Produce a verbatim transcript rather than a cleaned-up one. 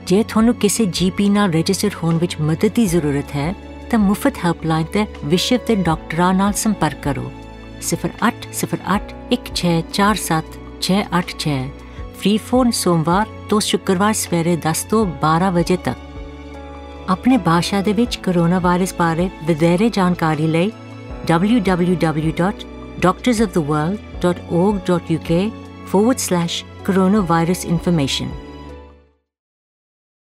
ਜੇ ਤੁਹਾਨੂੰ ਕਿਸੇ ਜੀ ਪੀ ਨਾਲ ਰਜਿਸਟਰ ਹੋਣ ਵਿੱਚ ਮਦਦ ਦੀ ਜ਼ਰੂਰਤ ਹੈ ਤਾਂ ਮੁਫਤ ਹੈਲਪਲਾਈਨ 'ਤੇ ਵਿਸ਼ਵ ਦੇ ਡਾਕਟਰਾਂ ਨਾਲ ਸੰਪਰਕ ਕਰੋ। ਸਿਫਰ ਅੱਠ ਸਿਫਰ ਅੱਠ ਇੱਕ ਛੇ ਚਾਰ ਸੱਤ ਛੇ ਅੱਠ ਛੇ। ਫ੍ਰੀ ਫੋਨ ਸੋਮਵਾਰ ਤੋਂ ਸ਼ੁੱਕਰਵਾਰ ਸਵੇਰੇ ਦਸ ਤੋਂ ਬਾਰਾਂ ਵਜੇ ਤੱਕ। ਆਪਣੇ ਭਾਸ਼ਾ ਦੇ ਵਿੱਚ ਕਰੋਨਾ ਵਾਇਰਸ ਬਾਰੇ ਵਧੇਰੇ ਜਾਣਕਾਰੀ ਲਈ W W W dot doctors of the world dot org dot U K forward slash coronavirus information